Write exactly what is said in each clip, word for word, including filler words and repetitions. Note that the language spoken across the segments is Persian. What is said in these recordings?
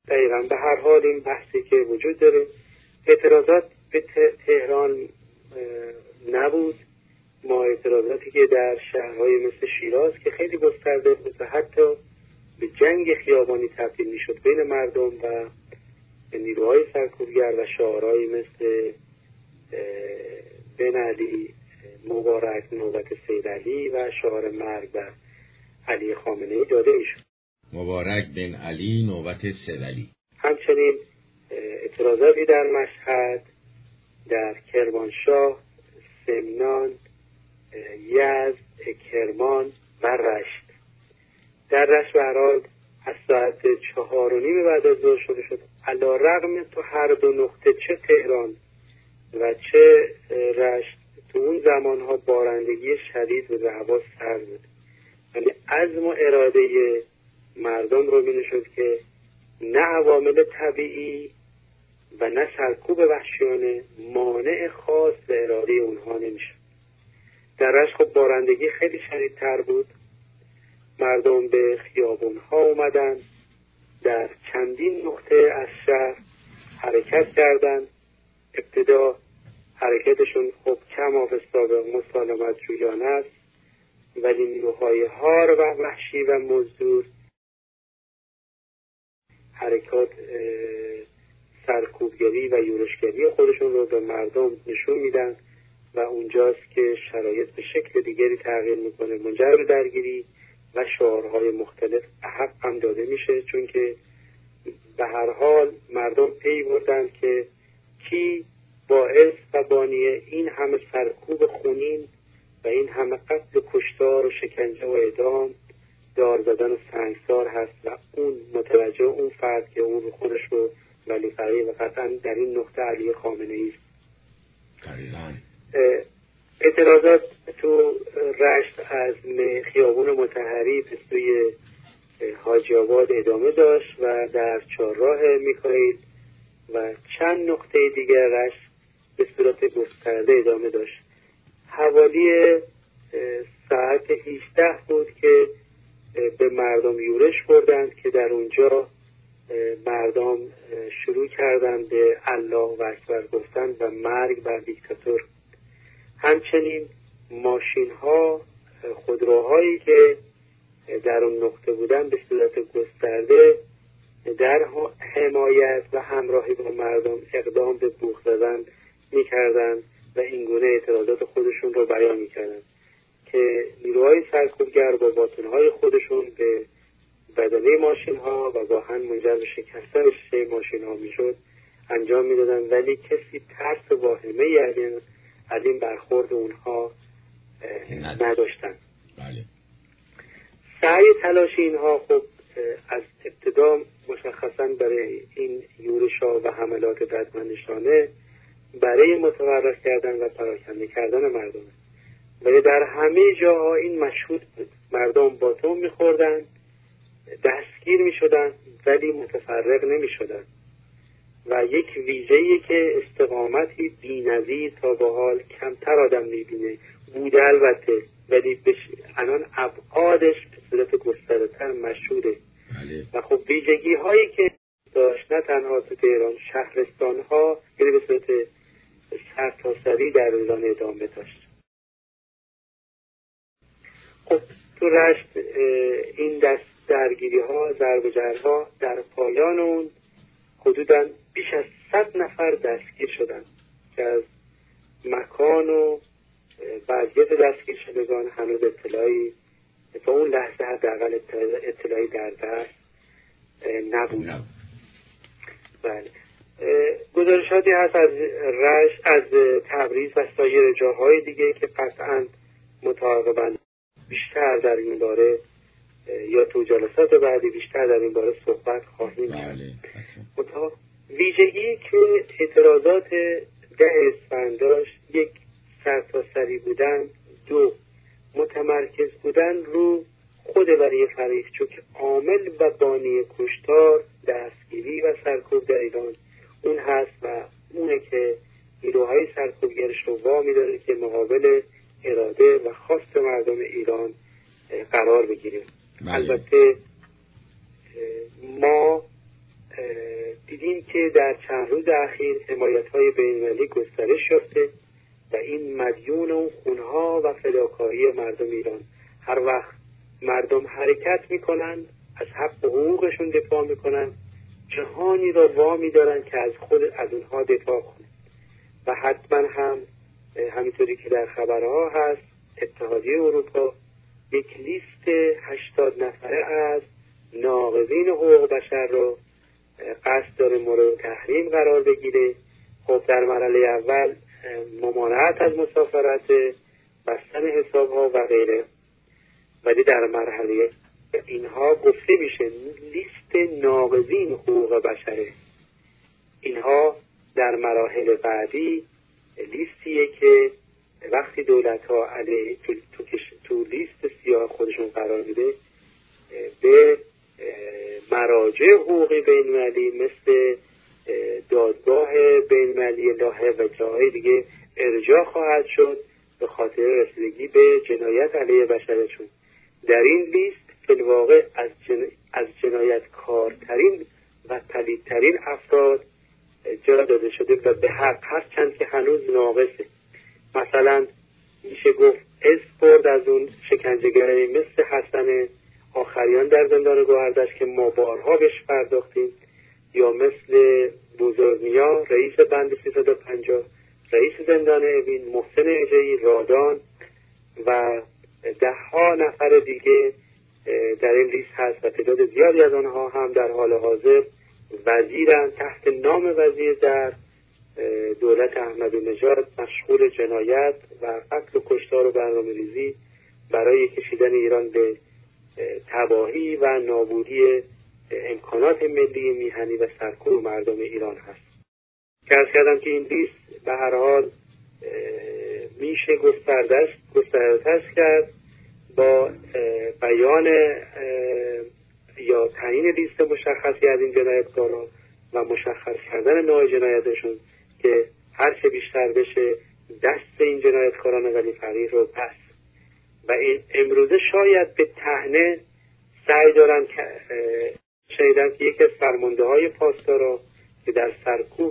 دقیقاً. به هر حال این بحثی که وجود داره، اعتراضات به تهران نبود، ما اعتراضاتی که در شهرهای مثل شیراز که خیلی گسترده بود و حتی به جنگ خیابانی تبدیل میشد بین مردم و نیروهای سرکوبگر و شعارهایی مثل بن علی مبارک نوبت سید علی و شعار مرگ بر علی خامنه ای داده میشد. مبارک بن علی نوبت سید علی. همچنین اعتراضاتی در مشهد، در کرمانشاه، سمنان، یزد، کرمان و رشت. در رشت به هر حال از ساعت چهار و نیم بعد از ظهر شده شد. علی رغم تو هر دو نقطه، چه تهران و چه رشت، تو اون زمانها بارندگی شدید بود و هوا سرد بود. یعنی عزم و اراده مردم رو می نشد که نه عوامل طبیعی و نه سرکوب وحشیانه مانع خاص به اراده اونها نمیشه. در رشت خب بارندگی خیلی شدیدتر بود، مردم به خیابونها اومدن، در چندین نقطه از شهر حرکت کردن. ابتدا حرکتشون خب کم آف سابق مسالمت جویانه است، ولی نیروهای هار و وحشی و مزدور حرکات سرکوبگری و یورشگری خودشون رو به مردم نشون میدن و اونجاست که شرایط به شکل دیگری تغییر میکنه، منجر به درگیری و شعارهای مختلف به حق هم داده میشه، چون که به هر حال مردم پی بردن که کی باعث و بانی این همه سرکوب خونین و این همه قتل و کشتار و شکنجه و اعدام، دار زدن و سنگسار هست و اون متوجه اون فرد که اون رو خودش رو ولی فقیه و قطعا در این نقطه علی خامنه ای است. اعتراضات تو رشت از خیابون مطهری به سوی حاجی آباد ادامه داشت و در چهارراه میکائیل و چند نقطه دیگر رشت به صورت گسترده ادامه داشت. حوالی ساعت هجده بود که به مردم یورش بردند که در اونجا مردم شروع کردند به الله اکبر گفتن و مرگ بر دیکتاتور. همچنین ماشین ها، خودروهایی که در اون نقطه بودن به صورت گسترده در حمایت و همراهی با مردم اقدام به بوق زدن میکردن و اینگونه اعتراضات خودشون رو بیان میکردن که نیروهای سرکوبگر با باتونهای خودشون به بدنه ماشین ها و با هم منجر به شکستن شیشه ماشین ها میشد انجام میدادن، ولی کسی ترس و واهمه از این برخورد اونها نداشتن. بله. سعی تلاش اینها خب از ابتدا مشخصا برای این یورش‌ها و حملات ددمنشانه برای متورط کردن و پراکنده کردن مردم، ولی در همه جاها این مشهود بود. مردم باتون میخوردن، دستگیر میشدن، ولی متفرق نمیشدن و یک ویژه‌ای که استقامتی بی‌نظیر تا به حال کمتر آدم میبینه بوده البته، ولی بش... الان ابعادش به صورت گسترده‌تر مشهوده. بله. و خب ویژگی هایی که داشت نه تنها تو تهران، شهرستان ها یعنی به صورت سرتاسری در ایران ادامه داشت. خب تو رشت این دست درگیری ها، ضرب و جرها در پایان اون حدوداً بیش از صد نفر دستگیر شدن که از مکان و وضعیت دستگیر شدگان هنوز اطلاعی تا اون لحظه حداقل اطلاعی در دست نبود. بله. گزارشاتی هست از رشت، از تبریز و سایر جاهای دیگه که قطعاً متعاقباً بیشتر در این باره یا تو جلسات بعدی بیشتر در این باره صحبت خواهیم کرد. بله. ویژگی که اعتراضات ده اسفند داشت، یک سرتاسری بودن، دو متمرکز بودن رو خود ولی فریق، چون که عامل و بانی کشتار، دستگیری و سرکوب در ایران اون هست و اونه که نیروهای سرکوبگرش رو وامی داره که مقابل اراده و خواست مردم ایران قرار بگیریم. البته ما دیدیم که در چند روز اخیر حمایت‌های بین‌المللی گسترش یافته و این مدیون اون خونها و فداکاری مردم ایران. هر وقت مردم حرکت میکنن، از حق و حقوقشون دفاع میکنن، جهانی را وامی دارن که از خود از اونها دفاع کنه. و حتما هم همینطوری که در خبرها هست، اتحادیه اروپا یک لیست هشتاد نفره از ناقضین حقوق بشر رو قصد داره مورد تحریم قرار بگیره. خب در مرحله اول ممانعت از مسافرت، بستن حسابها و غیره، ولی در مرحله اینها گفته میشه لیست ناقضین حقوق بشره. اینها در مراحل بعدی لیستیه که وقتی دولت ها علیه تو, تو, تو لیست سیاه خودشون قرار میده، به مراجع حقوقی بین‌المللی مثل دادگاه بین‌المللی لاهه و جاهای دیگه ارجاع خواهد شد به خاطر رسیدگی به جنایت علیه بشرشون. در این لیست فی‌الواقع از, جن... از جنایتکارترین و پلیدترین افراد جا داده شده و به حق، هرچند که هنوز ناقصه. مثلا میشه گفت اسپورد از اون شکنجهگرایی مثل حسن آخریان در زندان گوهردش که ما بارها بهش پرداختیم، یا مثل بزرگنیا رئیس بند سیصد و پنجاه، رئیس زندان اوین، محسن اژه‌ای، رادان و ده ها نفر دیگه در این لیست هست و تعداد زیادی از آنها هم در حال حاضر وزیرن، تحت نام وزیر در دولت احمدی‌نژاد، مشغول جنایت و قتل و کشتار و برنامه‌ریزی برای کشیدن ایران به تباهی و نابودی امکانات ملی میهنی و سرکوب مردم ایران هست. عرض کردم که این لیست به هر حال میشه گستردش گستردش کرد با بیان یا تعیین لیست مشخصی از این جنایتکاران و مشخص کردن نوع جنایتشون که هر چه بیشتر بشه دست این جنایتکاران ولی فقیر رو پس. و این امروزه شاید به طعنه سعی دارن که شنیدم که یکی از فرمانده های پاسدارا که در سرکوب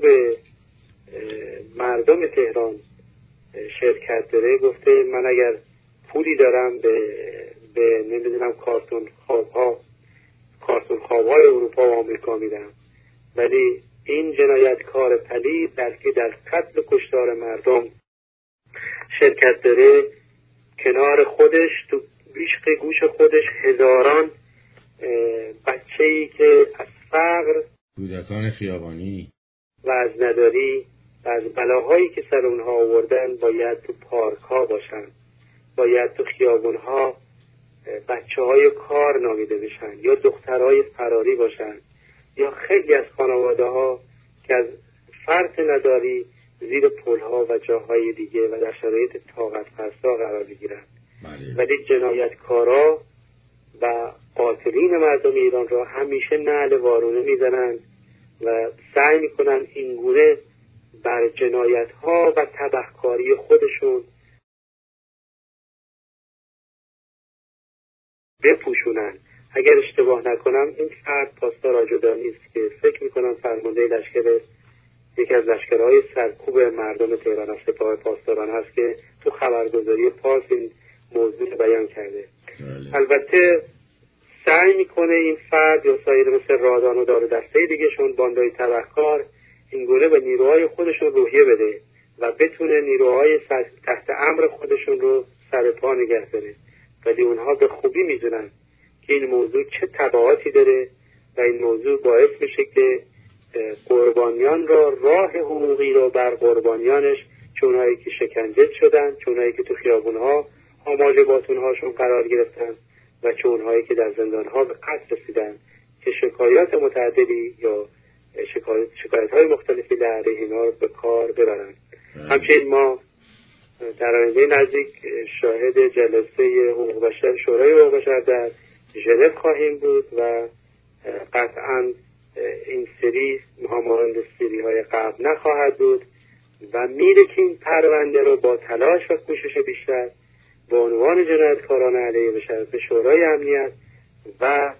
مردم تهران شرکت داره گفته من اگر پولی دارم به به نمیدونم کارتون خوابها کارتون خوابهای اروپا و آمریکا میدم، ولی این جنایتکار پلید در که در قتل و کشتار مردم شرکت داره، کنار خودش تو بیشق گوش خودش هزاران بچه‌ای که از فقر، کودکان خیابانی و از نداری و از بلاهایی که سر اونها آوردن باید تو پارک ها باشن، باید تو خیابون ها بچه های کار نامیده بشن یا دخترهای فراری باشن، یا خیلی از خانواده ها که از فرط نداری زیر پل ها و جاهای دیگه و در شرایط طاقت فرسا قرار بگیرن. ولی جنایتکارا و قاتلین مردم ایران را همیشه نعل وارونه میزنن و سعی میکنن اینگونه بر جنایت ها و تبهکاری خودشون بپوشونن. اگر اشتباه نکنم این فرد پاسدار آجودانی است که فکر میکنم فرمانده لشکر یکی از لشکرهای سرکوب مردم تهران از سپاه پاسداران هست که تو خبرگزاری پاس این موضوع بیان کرده. بله. البته سعی میکنه این فرد یا سایر مثل رادان و دار دسته دیگه شون باندای تبهکار اینگونه به نیروهای خودشون روحیه بده و بتونه نیروهای تحت امر خودشون رو سر پا نگه داره، ولی اونها به خوبی میدونن که این موضوع چه تبعاتی داره و این موضوع باعث میشه که قربانیان را راه حقوقی رو بر قربانیانش، چونهایی که شکنجه شدن، چونهایی که تو خیابونها آماج باتونهاشون قرار گرفتن و چونهایی که در زندانها به قتل رسیدن که شکایات متعددی یا شکایت, شکایت های مختلفی در اینا رو به کار ببرن. همچنین ما در آینده نزدیک شاهد جلسه حقوق بشر شورای حقوق بشر در ژنو خواهیم بود و قطعاً این سری همانند سری های قبل نخواهد بود و میره که این پرونده رو با تلاش و کوشش بیشتر با عنوان جنایتکاران علیه بشر به شورای امنیت و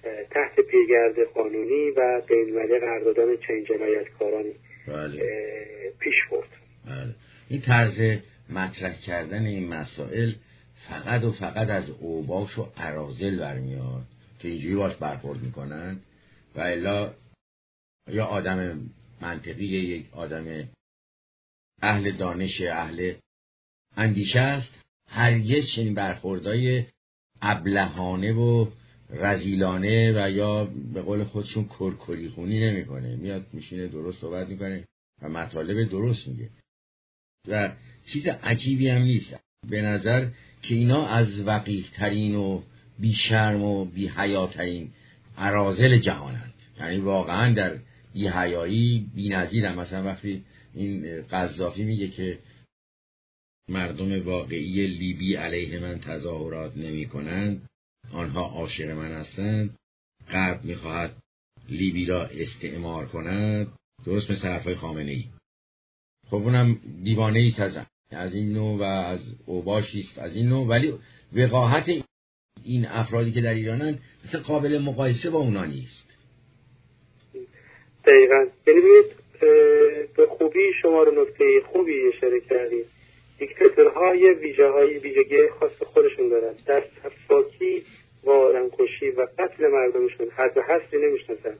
تحت پیگرد قانونی و بین‌المللی قراردادان چنین جنایتکارانی بله. پیش برد. بله. این طرز مطرح کردن این مسائل فقط و فقط از اوباش و اراذل برمیاد که اینجوری باش برخورد میکنن و الا یا آدم منطقی، یک آدم اهل دانش، اهل اندیشه است، هرگز چنین برخوردهای ابلهانه و رذیلانه و یا به قول خودشون کرکری خونی نمیکنه. میاد میشینه درست صحبت میکنه و مطالب درست میگه و چیز عجیبی هم نیست به نظر که اینا از وقیح ترین و بی شرم و بی حیا ترین اراذل جهانند. یعنی واقعا در بی حیایی بی نظیرن. مثلا وقتی این قذافی میگه که مردم واقعی لیبی علیه من تظاهرات نمی کنند، آنها عاشق من هستند، غرب میخواهد لیبی را استعمار کند، درست مثل حرفای خامنه ای. خب اونم دیوانه ایست از, از این نوع و از اوباشیست از این نوع، ولی وقاحت این افرادی که در ایرانن مثل قابل مقایسه با اونا نیست. دقیقاً. ببینید به خوبی شما رو نکته خوبی اشاره کردید. دیکتاتورها یه ویژه‌های ویژگی خاص خودشون دارن. در تفاکی و آدمکشی و قتل مردمشون حد و حصری نمیشناسن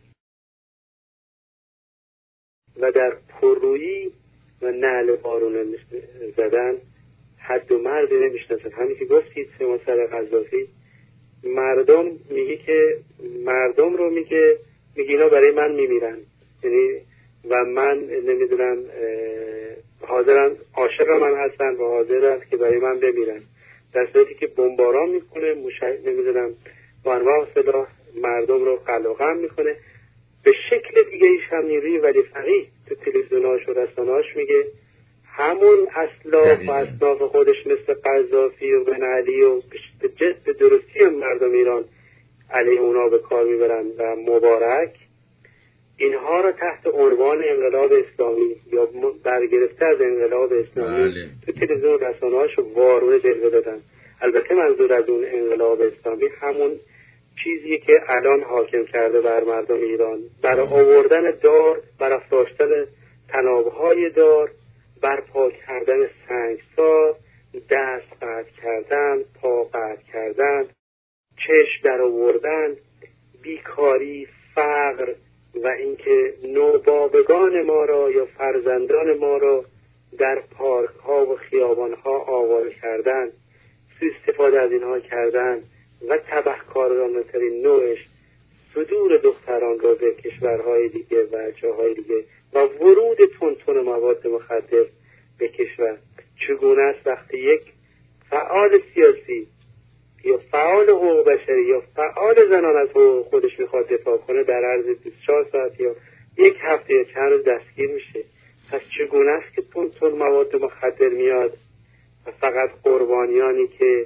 و در پررویی و نعل بارون زدن حد و مرد نمیشناسن. همین که گفتید سه سر قذافی، مردم میگه که مردم رو میگه میگه اینا برای من میمیرن، یعنی و من نمیدونم حاضرن عاشق من هستن و حاضرن که برای من بمیرن، در صورتی که بمباران میکنه، مشاهد نمیدونم با انواع سلاح مردم رو قلقم میکنه. به شکل دیگه ایش هم نیروی ولی فقیه تو تلویزیوناش و رسانه‌اش میگه همون اسلاف و اصناف خودش مثل قذافی و بن علی و به جد درستی مردم ایران علیه اونا به کار میبرن و مبارک اینها رو تحت عنوان انقلاب اسلامی یا برگرفته از انقلاب اسلامی بله. تو تلویزیون رسانه‌هاش وارونه جلوه دادن. البته منظور از اون انقلاب اسلامی همون چیزی که الان حاکم کرده بر مردم ایران، برای آوردن دار، برافراشتن تنابهای دار، برپا کردن سنگسار، دست قطع کردن، پا قطع کردن، چشم در آوردن، بیکاری، فقر و اینکه نوبابگان ما را یا فرزندان ما را در پارک ها و خیابان ها آواره کردن، سوء استفاده از اینها کردن و تبهکارانه ترین نوعش صدور دختران را به کشورهای دیگه و جاهای دیگه و ورود تون مواد مخدر به کشور. چگونه است وقتی یک فعال سیاسی یا فعال حقوق بشری یا فعال زنان از حقوق خودش میخواد دفاع کنه در عرض بیست و چهار ساعت یا یک هفته یا چند روز دستگیر میشه؟ پس چگونه است که تون تون مواد مخدر میاد و فقط قربانیانی که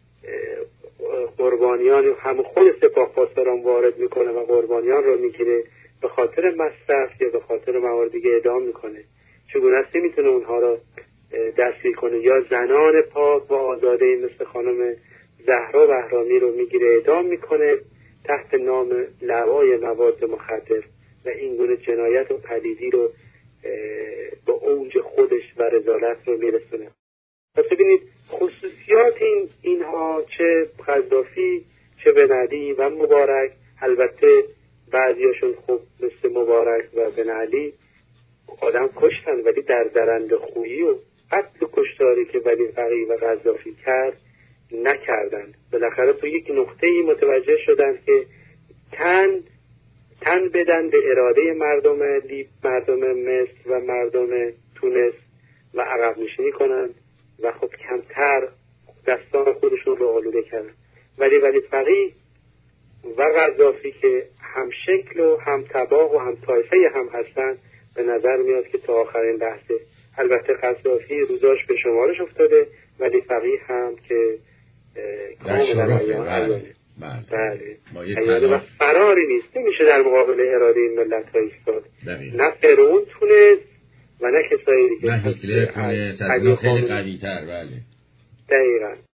قربانیان هم خود سپاهپاسداران وارد میکنه و قربانیان رو میگیره به خاطر مصرف یا به خاطر موارد دیگه اعدام میکنه؟ چگونه است میتونه اونها رو دستگیر کنه؟ یا زنان پاک و آزاده مثل خانم زهرا بهرامی رو میگیره اعدام میکنه تحت نام لوای مواد مخدر و این گونه جنایت و پلیدی رو به اوج خودش و رذالت رو میرسونه. پس ببینید خصوصیات این اینها، چه قذافی چه بن علی و مبارک، البته بعضیاشون خوب مثل مبارک و بن علی آدم کشتن ولی در درنده خویی و قتل و کشتاری که ولی فقیه و قذافی کرد نکردن. بالاخره تو یک نقطه‌ای متوجه شدن که تن تن بدن به اراده مردم لیب، مردم مصر و مردم تونس و عقب نشینی کنن و خب کمتر دستان خودشون رو آلوده کردن. ولی ولی فقیه و قذافی که هم شکل و هم طباع و هم طایفه هم هستن به نظر میاد که تا آخرین لحظه، البته قذافی روزاش به شمارش افتاده ولی فقیه هم که کاملا عیانه بله و فراری نیست، نمیشه در مقابل اراده این ملت ها ایستاد. نه فرعون تونست و نه کسایی دیگه، نه هیتلر تونست، از اینا خیلی قوی تر. بله دقیقا.